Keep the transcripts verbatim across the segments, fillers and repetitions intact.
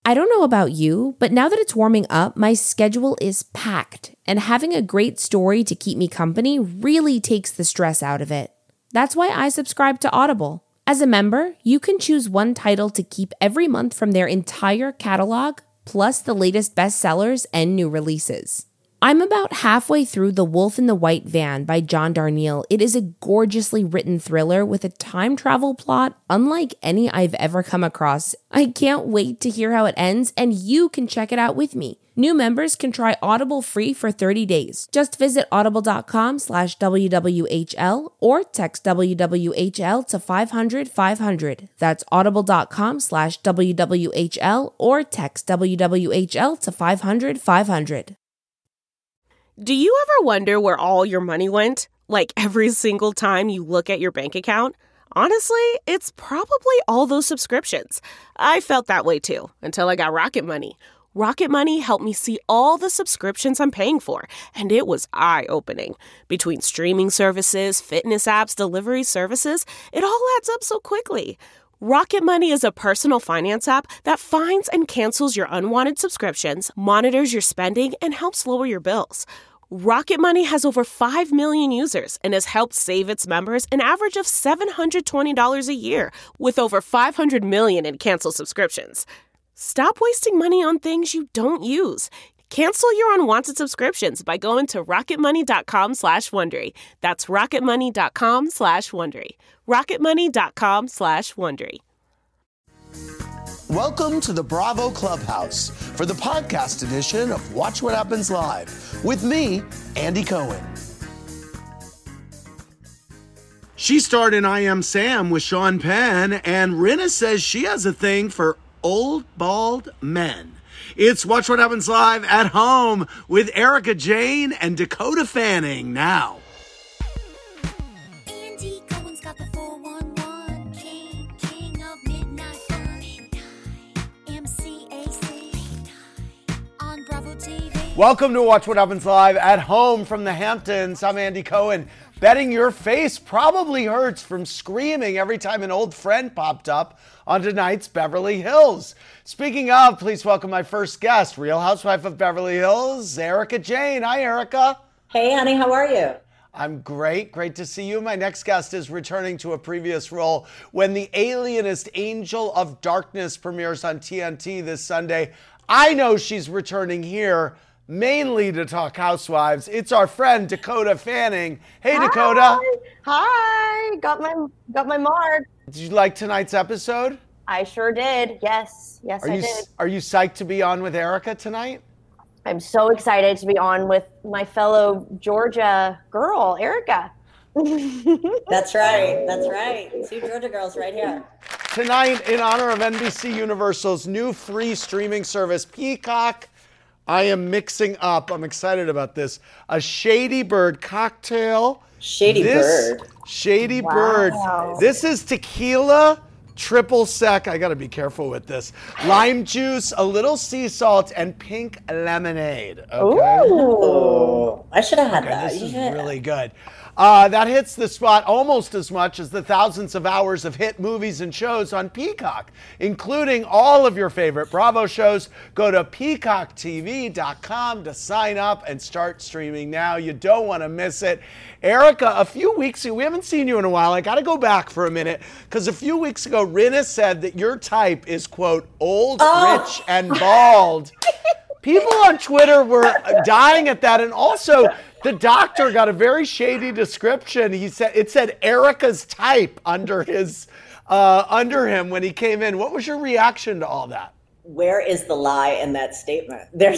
I don't know about you, but now that it's warming up, my schedule is packed, and having a great story to keep me company really takes the stress out of it. That's why I subscribe to Audible. As a member, you can choose one title to keep every month from their entire catalog, plus the latest bestsellers and new releases. I'm about halfway through The Wolf in the White Van by John Darnielle. It is a gorgeously written thriller with a time travel plot unlike any I've ever come across. I can't wait to hear how it ends, and you can check it out with me. New members can try Audible free for thirty days. Just visit audible.com slash WWHL or text W W H L to five hundred five hundred. That's audible.com slash WWHL or text W W H L to five hundred five hundred. Do you ever wonder where all your money went? Like every single time you look at your bank account? Honestly, it's probably all those subscriptions. I felt that way too, until I got Rocket Money. Rocket Money helped me see all the subscriptions I'm paying for, and it was eye-opening. Between streaming services, fitness apps, delivery services, it all adds up so quickly. Rocket Money is a personal finance app that finds and cancels your unwanted subscriptions, monitors your spending, and helps lower your bills. Rocket Money has over five million users and has helped save its members an average of seven hundred twenty dollars a year, with over five hundred million in canceled subscriptions. Stop wasting money on things you don't use. Cancel your unwanted subscriptions by going to rocketmoney.com slash Wondery. That's rocketmoney.com slash Wondery. rocketmoney.com slash Wondery. Welcome to the Bravo Clubhouse for the podcast edition of Watch What Happens Live with me, Andy Cohen. She starred in I Am Sam with Sean Penn, and Rinna says she has a thing for old, bald men. It's Watch What Happens Live at home with Erika Jayne and Dakota Fanning now. Andy Cohen's got the four one one, king, king of midnight fun. M C A C on Bravo T V. Welcome to Watch What Happens Live at home from the Hamptons. I'm Andy Cohen. Betting your face probably hurts from screaming every time an old friend popped up on tonight's Beverly Hills. Speaking of, please welcome my first guest, Real Housewife of Beverly Hills, Erika Jayne. Hi, Erika. Hey, honey, how are you? I'm great. Great to see you. My next guest is returning to a previous role when The Alienist Angel of Darkness premieres on T N T this Sunday. I know she's returning here mainly to talk housewives. It's our friend Dakota Fanning. Hey, Hi. Dakota. Hi. Got my got my mark. Did you like tonight's episode? I sure did. Yes. Yes, Are I you did. are you psyched to be on with Erika tonight? I'm so excited to be on with my fellow Georgia girl, Erika. That's right. That's right. Two Georgia girls right here. Tonight, in honor of N B C Universal's new free streaming service, Peacock, I am mixing up, I'm excited about this, a Shady Bird cocktail. Shady this, Bird. Shady Wow. Bird. This is tequila, triple sec, I gotta be careful with this, lime juice, a little sea salt, and pink lemonade. Okay? Ooh. Oh, I should have had Okay, that. this is Yeah. really good. Uh, that hits the spot almost as much as the thousands of hours of hit movies and shows on Peacock, including all of your favorite Bravo shows. Go to peacock T V dot com to sign up and start streaming now. You don't want to miss it. Erika, a few weeks ago, we haven't seen you in a while. I got to go back for a minute because a few weeks ago, Rinna said that your type is, quote, old, Oh. rich, and bald. People on Twitter were dying at that, and also the doctor got a very shady description. He said it said Erika's type under his uh, under him when he came in. What was your reaction to all that? Where is the lie in that statement? There's,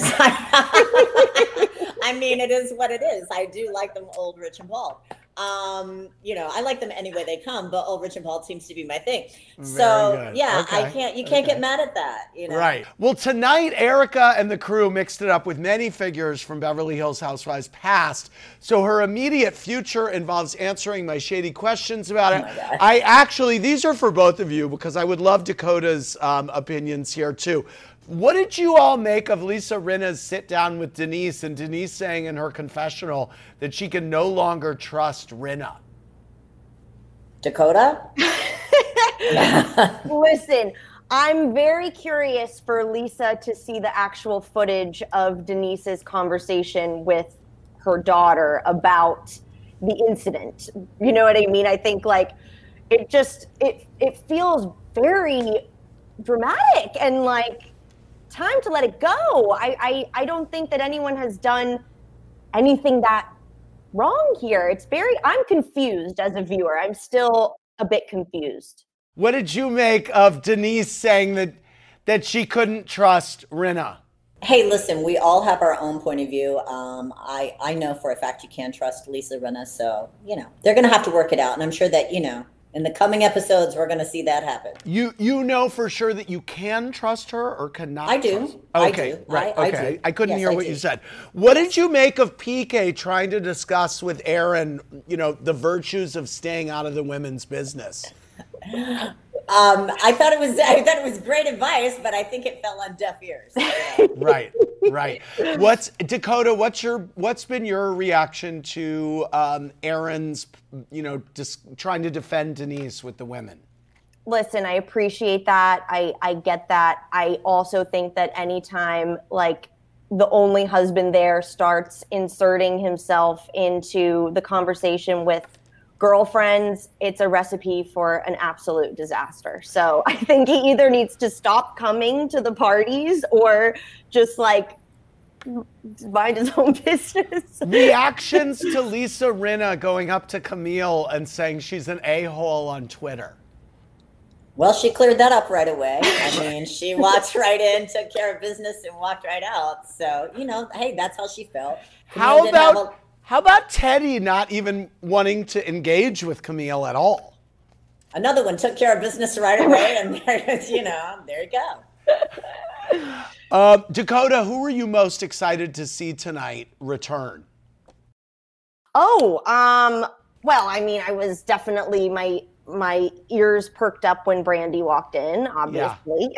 I mean, it is what it is. I do like them old, rich, and bald. Um, you know, I like them any way they come, but old, rich, and bald seems to be my thing. Very So good. yeah, Okay. I can't. You can't Okay. get mad at that. You know. Right. Well, tonight, Erika and the crew mixed it up with many figures from Beverly Hills Housewives past. So her immediate future involves answering my shady questions about it. my God. I actually, these are for both of you because I would love Dakota's um, opinions here too. What did you all make of Lisa Rinna's sit down with Denise and Denise saying in her confessional that she can no longer trust Rinna? Dakota. Listen, I'm very curious for Lisa to see the actual footage of Denise's conversation with her daughter about the incident. You know what I mean? I think like it just it it feels very dramatic and like time to let it go. I I, I don't think that anyone has done anything that wrong here. It's very I'm confused as a viewer. I'm still a bit confused. What did you make of Denise saying that that she couldn't trust Rinna? Hey, listen, we all have our own point of view. Um, I, I know for a fact you can't trust Lisa Rinna, so, you know, they're going to have to work it out. And I'm sure that, you know, in the coming episodes, we're going to see that happen. You you know for sure that you can trust her or cannot I do. trust her? I Okay, do. right, I- I okay. do. I couldn't Yes, hear I what do. you said. What did you make of P K trying to discuss with Aaron, you know, the virtues of staying out of the women's business? Um, I thought it was I thought it was great advice, but I think it fell on deaf ears. Right, right. What's Dakota? What's your what's been your reaction to um, Aaron's, you know, just trying to defend Denise with the women? Listen, I appreciate that. I, I get that. I also think that anytime like the only husband there starts inserting himself into the conversation with girlfriends, it's a recipe for an absolute disaster. So I think he either needs to stop coming to the parties or just like mind his own business. Reactions to Lisa Rinna going up to Camille and saying she's an a-hole on Twitter. Well, she cleared that up right away. I mean, she walked right in, took care of business, and walked right out. So, you know, hey, that's how she felt. How Camille didn't have about a- how about Teddy not even wanting to engage with Camille at all? Another one took care of business right away, and there, you know, there you go. Uh, Dakota, who were you most excited to see tonight return? Oh, um, well, I mean, I was definitely my my ears perked up when Brandy walked in, obviously.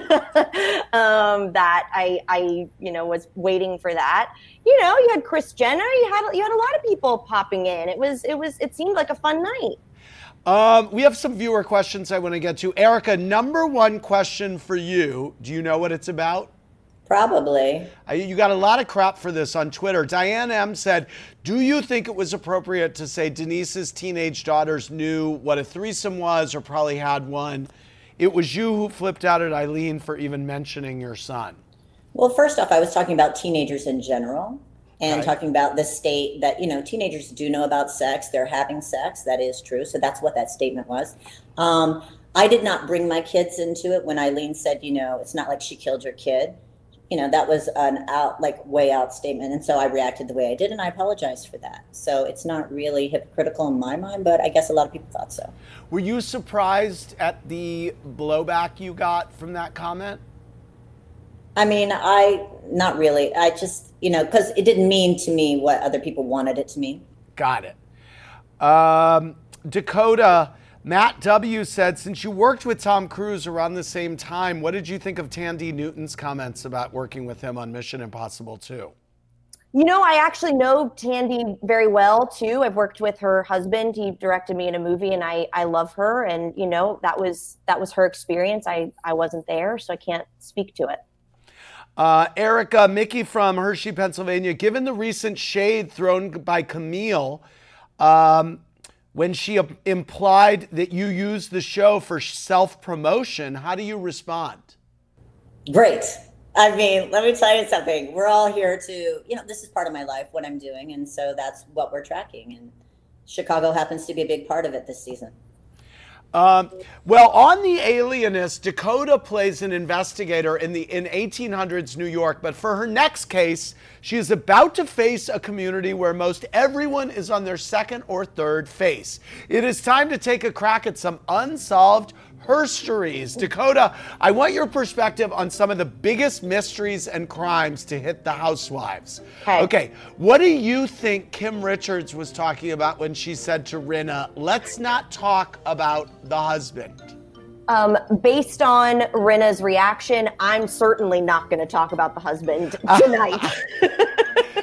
um, that I I you know was waiting for that. You know, you had Kris Jenner, you had you had a lot of people popping in. It was it was it seemed like a fun night. Um, we have some viewer questions I want to get to. Erica, number one question for you. Do you know what it's about? Probably. Uh, You got a lot of crap for this on Twitter. Diane M. said, do you think it was appropriate to say Denise's teenage daughters knew what a threesome was or probably had one? It was you who flipped out at Eileen for even mentioning your son. Well, first off, I was talking about teenagers in general and Right. talking about the state that, you know, teenagers do know about sex. They're having sex. That is true. So that's what that statement was. Um, I did not bring my kids into it when Eileen said, you know, it's not like she killed your kid. You know, that was an out, like way out statement. And so I reacted the way I did, and I apologize for that. So it's not really hypocritical in my mind, but I guess a lot of people thought so. Were you surprised at the blowback you got from that comment? I mean, I, not really. I just, you know, because it didn't mean to me what other people wanted it to mean. Got it. Um, Dakota, Matt W. said, since you worked with Tom Cruise around the same time, what did you think of Tandy Newton's comments about working with him on Mission Impossible two? You know, I actually know Tandy very well too. I've worked with her husband. He directed me in a movie, and I I love her. And you know, that was that was her experience. I I wasn't there, so I can't speak to it. Uh, Erica, Mickey from Hershey, Pennsylvania, given the recent shade thrown by Camille, um, when she implied that you used the show for self-promotion, how do you respond? Great. I mean, let me tell you something. We're all here to, you know, this is part of my life, what I'm doing. And so that's what we're tracking. And Chicago happens to be a big part of it this season. Um, well, on The Alienist, Dakota plays an investigator in the in eighteen hundreds New York, but for her next case, she is about to face a community where most everyone is on their second or third face. It is time to take a crack at some unsolved herstories. Dakota, I want your perspective on some of the biggest mysteries and crimes to hit the housewives. Okay. Okay, what do you think Kim Richards was talking about when she said to Rinna, let's not talk about the husband? Um, based on Rinna's reaction, I'm certainly not going to talk about the husband tonight.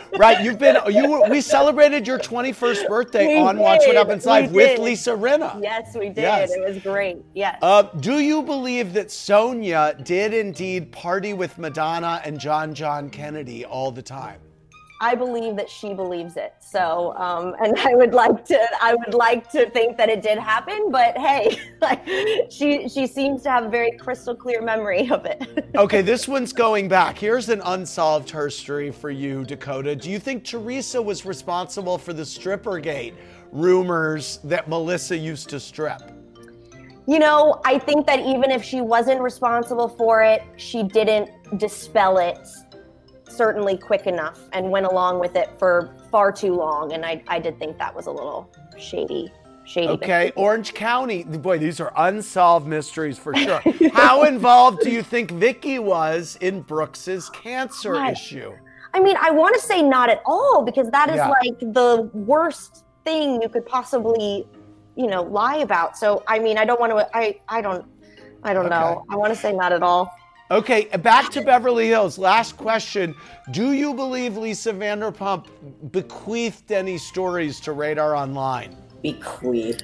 Right, you've been you were, we celebrated your twenty-first birthday We on Watch What did, Happens we Live with did. Lisa Rinna. Yes, we did. Yes. It was great. Yes. Uh, do you believe that Sonia did indeed party with Madonna and John John Kennedy all the time? I believe that she believes it. So, um, and I would like to, I would like to think that it did happen, but hey, like, she, she seems to have a very crystal clear memory of it. Okay, this one's going back. Here's an unsolved herstory for you, Dakota. Do you think Teresa was responsible for the Strippergate rumors that Melissa used to strip? You know, I think that even if she wasn't responsible for it, she didn't dispel it certainly quick enough and went along with it for far too long. And I, I did think that was a little shady, shady. Okay, Orange County. Boy, these are unsolved mysteries for sure. How involved do you think Vicky was in Brooks's cancer Right. issue? I mean, I want to say not at all, because that is Yeah. like the worst thing you could possibly, you know, lie about. So, I mean, I don't want to, I, I don't, I don't know. Okay. I want to say not at all. Okay, back to Beverly Hills. Last question. Do you believe Lisa Vanderpump bequeathed any stories to Radar Online? Bequeath.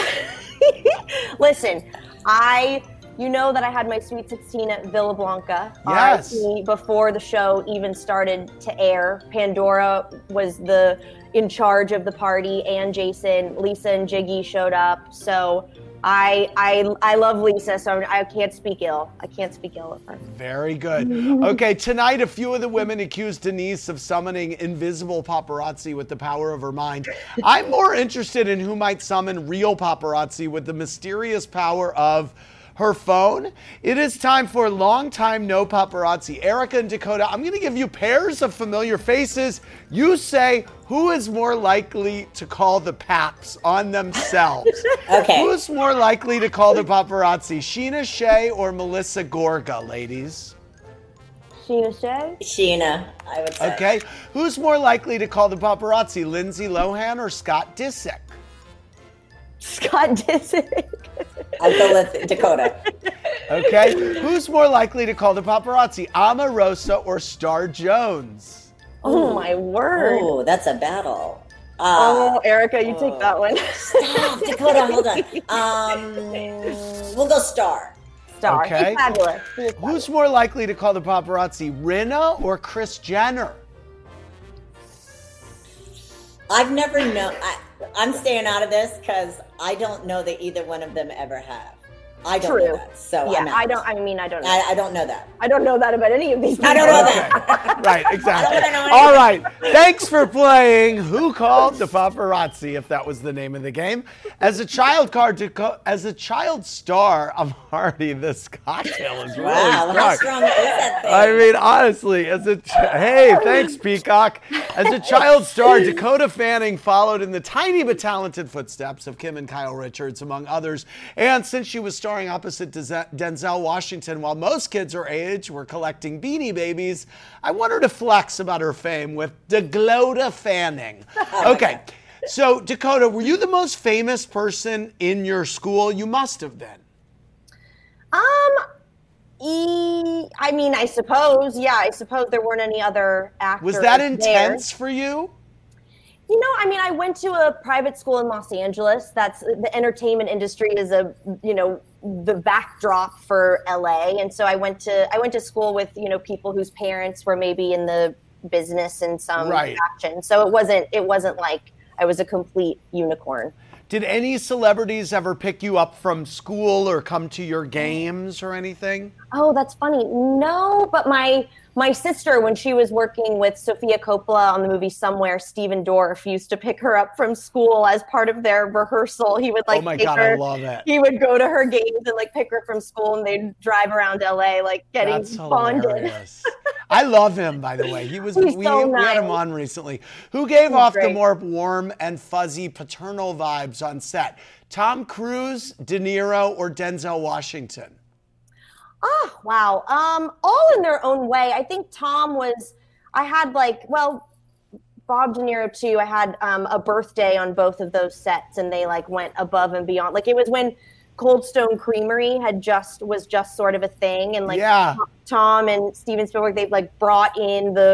Listen, I, you know that I had my Sweet sixteen at Villa Blanca. Yes. R I P Before the show even started to air. Pandora was the in charge of the party, and Jason, Lisa and Jiggy showed up. So I I I love Lisa, so I can't speak ill. I can't speak ill of her. Very good. Okay, tonight a few of the women accused Denise of summoning invisible paparazzi with the power of her mind. I'm more interested in who might summon real paparazzi with the mysterious power of her phone. It is time for long time no paparazzi. Erica and Dakota, I'm going to give you pairs of familiar faces. You say who is more likely to call the paps on themselves. Okay. Who's more likely to call the paparazzi, Sheena Shea or Melissa Gorga, ladies? Sheena Shea? Sheena, I would say. Okay. Who's more likely to call the paparazzi, Lindsay Lohan or Scott Disick? Scott Disick. I'll go with Dakota. Okay. Who's more likely to call the paparazzi, Omarosa or Star Jones? Oh my word. Oh, that's a battle. Oh, Uh, Erica, you take that one. stop, Dakota, hold on. Um, we'll go Star. Star. Okay. He's fabulous. He is fabulous. Who's more likely to call the paparazzi, Rinna or Kris Jenner? I've never known. I, I'm staying out of this because I don't know that either one of them ever have. I don't True. know that. So Yeah, I'm out. I don't, I mean, I don't know. I, I don't know that. I don't know that about any of these people. I don't know Okay. that. Right, exactly. I don't know All right. Thanks for playing Who Called the Paparazzi, if that was the name of the game. As a child card to co- as a child star, I'm already this cocktail is really Wow, strong. how strong is that thing? I mean, honestly, as a ch- hey, thanks, Peacock. As a child star, Dakota Fanning followed in the tiny but talented footsteps of Kim and Kyle Richards, among others. And since she was starring opposite Denzel Denzel Washington, while most kids her age were collecting Beanie Babies, I want her to flex about her fame with Dakota Fanning. Okay, so Dakota, were you the most famous person in your school? You must have been. Um, e- I mean, I suppose, yeah, I suppose there weren't any other actors. Was that there. intense for you? You know, I mean, I went to a private school in Los Angeles. That's the entertainment industry is a, you know, the backdrop for L A. And so I went to I went to school with, you know, people whose parents were maybe in the business in some Right. fashion. So it wasn't it wasn't like I was a complete unicorn. Did any celebrities ever pick you up from school or come to your games or anything? Oh, that's funny. No, but my my sister, when she was working with Sofia Coppola on the movie Somewhere, Steven Dorff used to pick her up from school as part of their rehearsal. He would like Oh my take God, her, I love it. He would go to her games and like pick her from school, and they'd drive around L A like getting That's bonded. hilarious. I love him, by the way. He was He's we, so we had him nice. on recently. Who gave off the great. more warm and fuzzy paternal vibes on set? Tom Cruise, De Niro, or Denzel Washington? Oh, wow. Um, all in their own way. I think Tom was, I had like, well, Bob De Niro too. I had um, a birthday on both of those sets, and they like went above and beyond. Like it was when Cold Stone Creamery had just, was just sort of a thing. And like Yeah. Tom and Steven Spielberg, they've like brought in the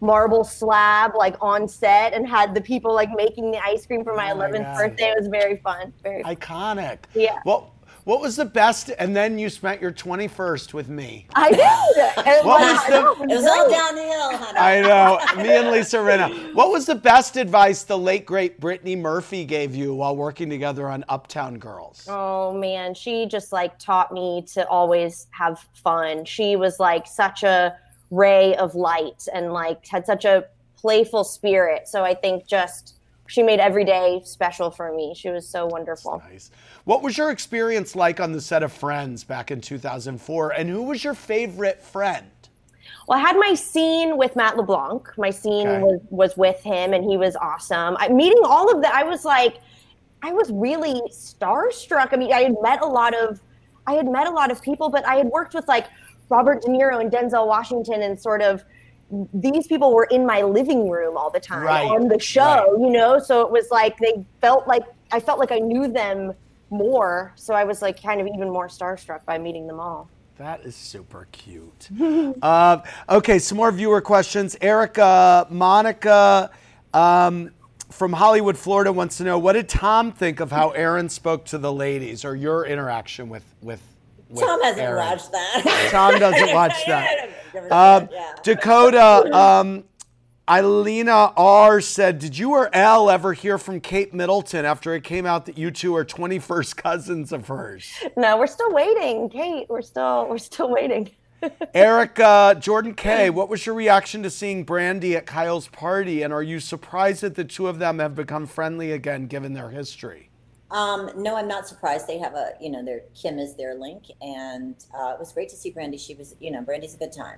marble slab like on set and had the people like making the ice cream for my Oh my eleventh God. birthday. It was very fun. Very fun. Iconic. Yeah. What What was the best? And then you spent your twenty-first with me. I did. And What like, was I the- know, It was all great. downhill, honey. I know. Me and Lisa Rinna. What was the best advice the late great Brittany Murphy gave you while working together on Uptown Girls? Oh man, she just like taught me to always have fun. She was like such a ray of light and like had such a playful spirit. So I think just she made every day special for me. She was so wonderful. Nice. What was your experience like on the set of Friends back in two thousand four? And who was your favorite friend? Well, I had my scene with Matt LeBlanc. My scene Okay. was, was with him, and he was awesome. I, meeting all of that, I was like, I was really starstruck. I mean, I had met a lot of, I had met a lot of people, but I had worked with like Robert De Niro and Denzel Washington, and sort of these people were in my living room all the time Right, on the show, right. you know. So it was like they felt like I felt like I knew them more. So I was like kind of even more starstruck by meeting them all. That is super cute. uh, okay, some more viewer questions. Erica, Monica um, from Hollywood, Florida wants to know, what did Tom think of how Aaron spoke to the ladies, or your interaction with with, with Tom hasn't Aaron? watched that. Tom doesn't watch that. Never Um, did, yeah. Dakota, um, Eilina R said, did you or Elle ever hear from Kate Middleton after it came out that you two are twenty-first cousins of hers? No, we're still waiting, Kate. We're still we're still waiting. Erica, Jordan K, what was your reaction to seeing Brandy at Kyle's party? And are you surprised that the two of them have become friendly again, given their history? Um, no, I'm not surprised. They have a, you know, their Kim is their link, and uh, it was great to see Brandy. She was, you know, Brandy's a good time.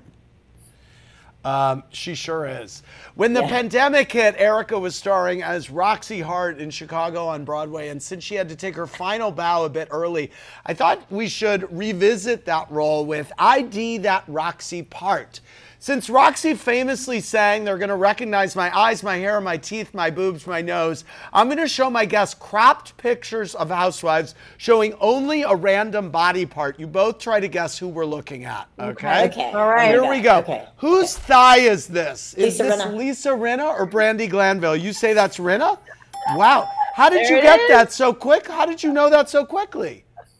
Um, she sure is. When the Yeah. pandemic hit, Erica was starring as Roxy Hart in Chicago on Broadway. And since she had to take her final bow a bit early, I thought we should revisit that role with I D That Roxy Part. Since Roxy famously sang, they're going to recognize my eyes, my hair, my teeth, my boobs, my nose, I'm going to show my guests cropped pictures of housewives showing only a random body part. You both try to guess who we're looking at, okay? Okay. All right. Here we go. Okay. Whose thigh is this? Is Lisa this Rinna. Lisa Rinna or Brandy Glanville? You say that's Rinna? Wow. How did There you it get is. that so quick? How did you know that so quickly?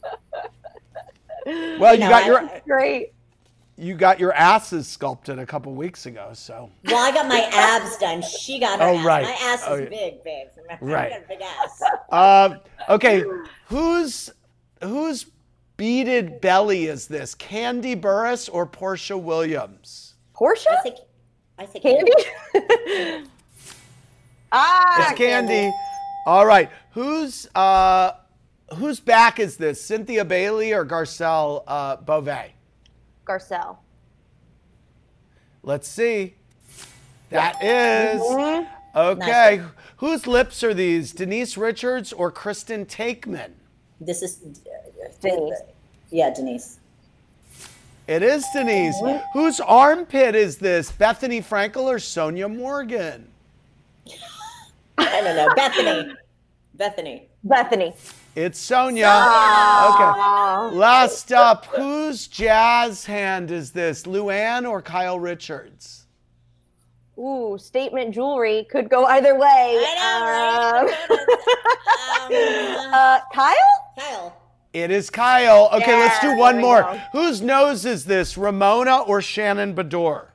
Well, you know, got I- your Great. you got your asses sculpted a couple weeks ago, so Well, I got my abs done. She got her Oh, ass. right. My ass is Oh, yeah. big, babe. Right. I got a big ass. um, okay. Whose whose beaded belly is this? Candy Burris or Portia Williams? Portia? I think, I think Candy? ah, It's Candy. All right. Whose uh, whose back is this? Cynthia Bailey or Garcelle uh, Beauvais? Garcelle. Let's see. That is. Mm-hmm. Okay. Whose lips are these? Denise Richards or Kristen Takeman? This is uh, Denise. Yeah, Denise. It is Denise. Whose armpit is this? Bethany Frankel or Sonia Morgan? I don't know. Bethany. Bethany. Bethany. It's Sonia. Okay. Last up, whose jazz hand is this? Luann or Kyle Richards? Ooh, statement jewelry could go either way. I know, right? Um, uh, Kyle? Kyle. It is Kyle. Okay, Yeah, let's do there one we more. go. Whose nose is this? Ramona or Shannon Bedore?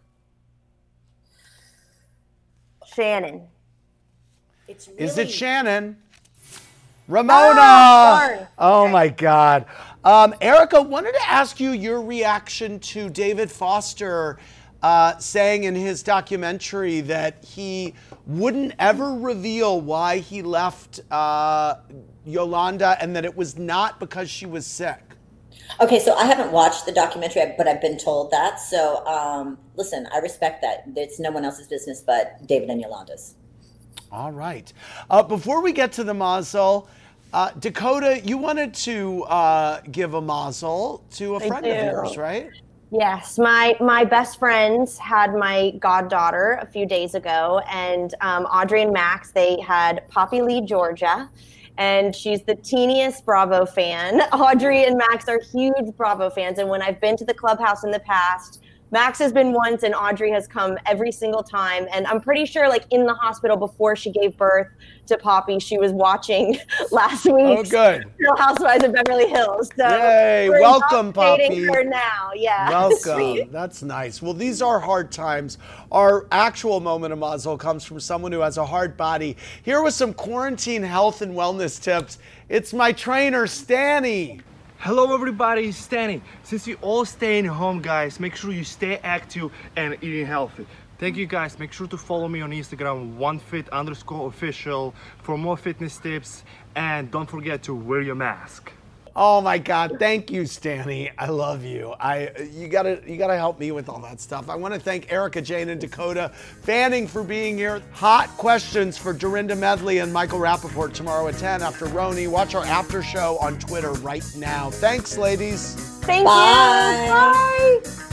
Shannon. It's really, Is it Shannon? Ramona! Ah, darn. Oh my God. Um, Erica, wanted to ask you your reaction to David Foster uh, saying in his documentary that he wouldn't ever reveal why he left uh, Yolanda and that it was not because she was sick. Okay, so I haven't watched the documentary, but I've been told that. So, um, listen, I respect that. It's no one else's business but David and Yolanda's. All right. Uh, before we get to the mazel, uh, Dakota, you wanted to uh, give a mazel to a I friend of do. yours, right? Yes, my my best friends had my goddaughter a few days ago, and um, Audrey and Max, they had Poppy Lee Georgia, and she's the teeniest Bravo fan. Audrey and Max are huge Bravo fans, and when I've been to the clubhouse in the past, Max has been once, and Audrey has come every single time. And I'm pretty sure, like, in the hospital before she gave birth to Poppy, she was watching last week's Oh, good. Real Housewives of Beverly Hills. So Yay, we're welcome, indoctrinating Poppy. her now. Yeah. Welcome. That's nice. Well, these are hard times. Our actual moment of mazel comes from someone who has a hard body. Here with some quarantine health and wellness tips. It's my trainer, Stanny. Hello everybody, it's Stanny. Since you all staying home, guys, make sure you stay active and eating healthy. Thank you guys. Make sure to follow me on Instagram, onefit underscore official for more fitness tips. And don't forget to wear your mask. Oh my God! Thank you, Stanny. I love you. I you gotta you gotta help me with all that stuff. I want to thank Erica, Jane, and Dakota Fanning for being here. Hot questions for Dorinda Medley and Michael Rappaport tomorrow at ten after Roni. Watch our after show on Twitter right now. Thanks, ladies. Thank Bye. you. Bye.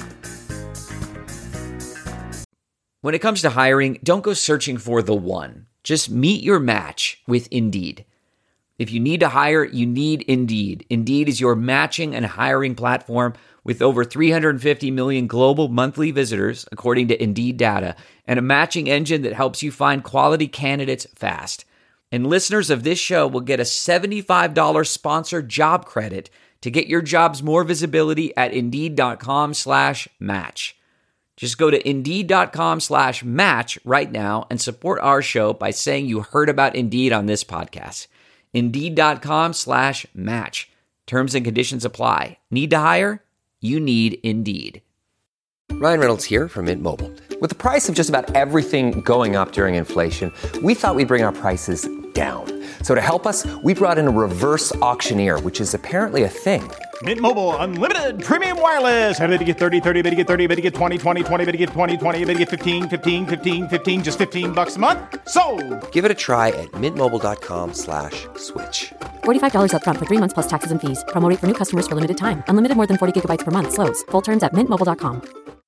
When it comes to hiring, don't go searching for the one. Just meet your match with Indeed. If you need to hire, you need Indeed. Indeed is your matching and hiring platform with over three hundred fifty million global monthly visitors, according to Indeed data, and a matching engine that helps you find quality candidates fast. And listeners of this show will get a seventy-five dollars sponsored job credit to get your jobs more visibility at Indeed.com slash match. Just go to Indeed.com slash match right now and support our show by saying you heard about Indeed on this podcast. Indeed.com slash match. Terms and conditions apply. Need to hire? You need Indeed. Ryan Reynolds here from Mint Mobile. With the price of just about everything going up during inflation, we thought we'd bring our prices down. So to help us, we brought in a reverse auctioneer, which is apparently a thing. Mint Mobile Unlimited Premium Wireless. How to get thirty, thirty, how to get thirty, how to get twenty, twenty, twenty, how to get twenty, twenty, how to get fifteen, fifteen, fifteen, fifteen, just fifteen bucks a month? Sold! Give it a try at mintmobile.com slash switch. forty-five dollars up front for three months plus taxes and fees. Promo rate for new customers for limited time. Unlimited more than forty gigabytes per month. Slows full terms at mint mobile dot com.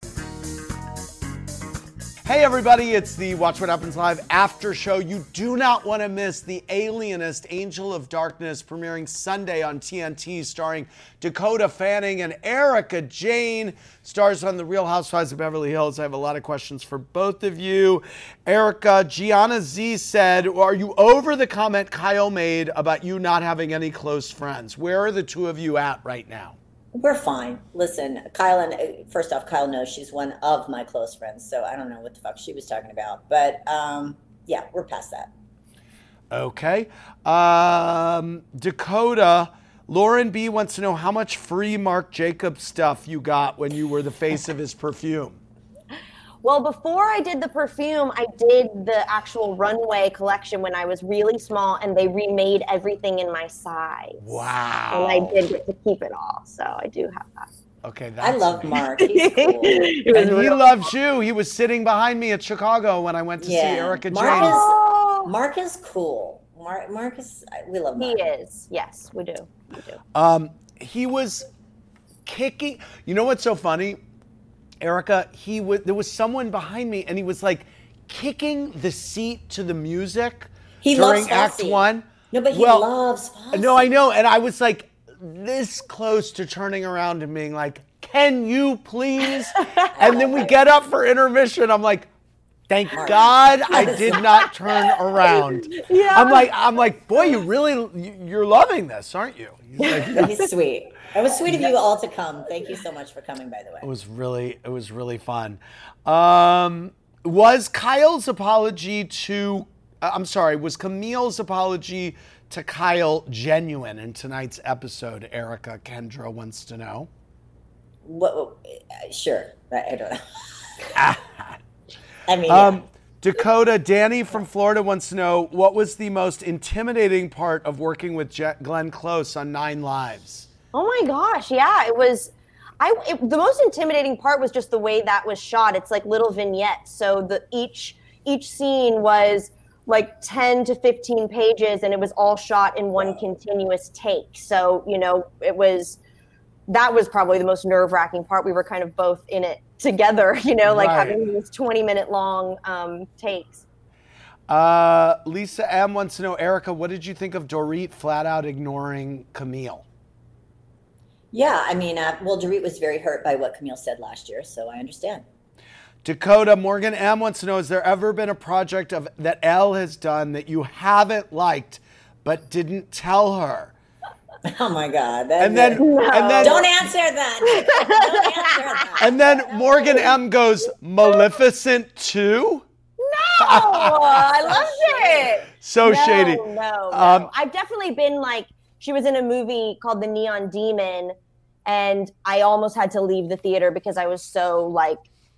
Hey everybody, it's the Watch What Happens Live after show. You do not want to miss The Alienist, Angel of Darkness, premiering Sunday on T N T, starring Dakota Fanning and Erica Jane. Stars on The Real Housewives of Beverly Hills. I have a lot of questions for both of you. Erica, Gianna Z said, are you over the comment Kyle made about you not having any close friends? Where are the two of you at right now? We're fine. Listen, Kyle, and first off, Kyle knows she's one of my close friends, so I don't know what the fuck she was talking about. But um, yeah, we're past that. Okay. Um, Dakota, Lauren B wants to know how much free Marc Jacobs stuff you got when you were the face of his perfume. Well, before I did the perfume, I did the actual runway collection when I was really small, and they remade everything in my size. Wow. And I did get to keep it all, so I do have that. Okay, that's I love Mark. He's cool. It was And he real- loves you. He was sitting behind me at Chicago when I went to see Erica Mark Jane. is, Mark is cool. Mark, Mark is, we love Mark. He is. Yes, we do. We do. Um, he was kicking. You know what's so funny? Erica, he was, there was someone behind me and he was like kicking the seat to the music He during loves Act Fosse. One. No, but he Well, loves Fosse. No, I know. And I was like this close to turning around and being like, can you please? And then we get up for intermission. I'm like, thank God I did not turn around. Yeah. I'm like, I'm like, boy, you really, you're loving this, aren't you? He's like, No, he's sweet. It was sweet of you all to come. Thank you so much for coming, by the way. It was really, it was really fun. Um, was Kyle's apology to, uh, I'm sorry, was Camille's apology to Kyle genuine in tonight's episode? Erica Kendra wants to know. What, what, uh, sure. I, I don't know. I mean, Um, yeah. Dakota, Danny from Florida wants to know, what was the most intimidating part of working with Je- Glenn Close on Nine Lives? Oh my gosh, yeah, it was. I it, the most intimidating part was just the way that was shot. It's like little vignettes, so the each each scene was like ten to fifteen pages, and it was all shot in one continuous take. So you know, it was that was probably the most nerve-wracking part. We were kind of both in it together, you know, like Right. having these twenty minute long um, takes. Uh, Lisa M wants to know, Erica, what did you think of Dorit flat out ignoring Camille? Yeah, I mean, uh, well, Dorit was very hurt by what Camille said last year, so I understand. Dakota, Morgan M wants to know, has there ever been a project of that Elle has done that you haven't liked but didn't tell her? Oh my God. That, and then, no. and then, don't answer that. Don't answer that. And then Morgan M goes, Maleficent two? No, I loved it. So no, shady. No, no. Um, I've definitely been like, she was in a movie called The Neon Demon, and I almost had to leave the theater because I was so like,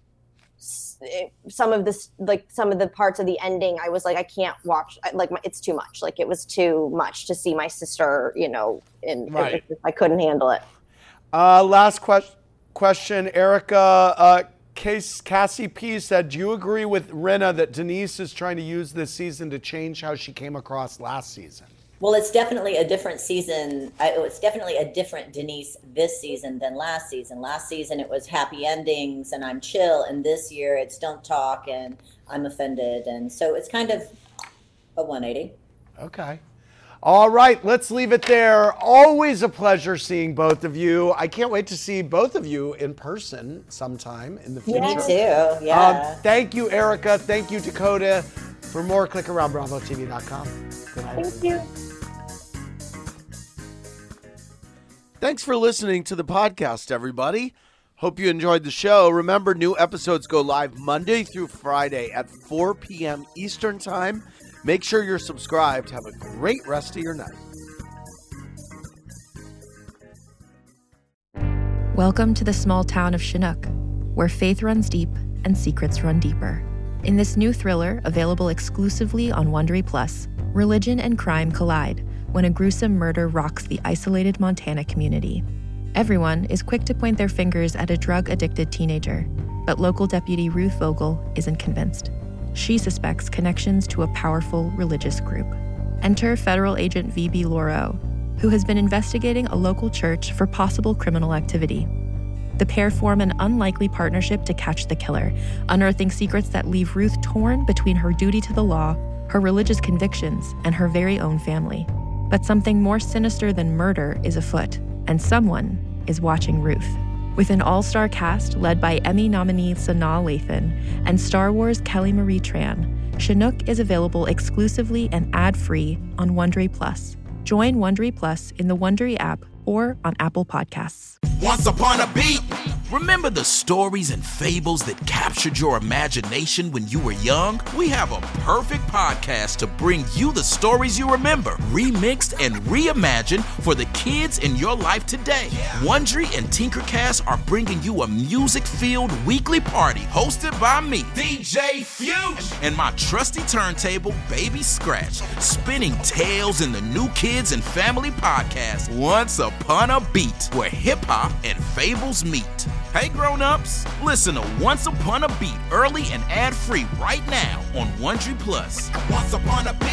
some of this, like some of the parts of the ending, I was like, I can't watch. Like, it's too much. Like, it was too much to see my sister, you know, and right. I couldn't handle it. Uh, last que- question, Erica. Uh, Case, Cassie P said, do you agree with Rinna that Denise is trying to use this season to change how she came across last season? Well, it's definitely a different season. I, it's definitely a different Denise this season than last season. Last season, it was happy endings and I'm chill. And this year, it's don't talk and I'm offended. And so it's kind of a one eighty. Okay. All right, let's leave it there. Always a pleasure seeing both of you. I can't wait to see both of you in person sometime in the future. Me too, yeah. Um, thank you, Erica. Thank you, Dakota. For more, click around bravo t v dot com. Good night. Thank you. Thanks for listening to the podcast, everybody. Hope you enjoyed the show. Remember, new episodes go live Monday through Friday at four p.m. Eastern Time. Make sure you're subscribed. Have a great rest of your night. Welcome to the small town of Chinook, where faith runs deep and secrets run deeper. In this new thriller, available exclusively on Wondery Plus, religion and crime collide when a gruesome murder rocks the isolated Montana community. Everyone is quick to point their fingers at a drug-addicted teenager, but local deputy Ruth Vogel isn't convinced. She suspects connections to a powerful religious group. Enter federal agent V B Lauro, who has been investigating a local church for possible criminal activity. The pair form an unlikely partnership to catch the killer, unearthing secrets that leave Ruth torn between her duty to the law, her religious convictions, and her very own family. But something more sinister than murder is afoot, and someone is watching Ruth. With an all-star cast led by Emmy nominee Sanaa Lathan and Star Wars Kelly Marie Tran, Chinook is available exclusively and ad-free on Wondery Plus. Join Wondery Plus in the Wondery app or on Apple Podcasts. Once upon a beat. Remember the stories and fables that captured your imagination when you were young? We have a perfect podcast to bring you the stories you remember, remixed and reimagined for the kids in your life today. Yeah. Wondery and Tinkercast are bringing you a music-filled weekly party hosted by me, D J Fusion, and my trusty turntable, Baby Scratch, spinning tales in the new kids and family podcast, Once Upon a Beat, where hip-hop and fables meet. Hey grown-ups, listen to Once Upon a Beat early and ad-free right now on Wondery Plus. Once Upon a Beat.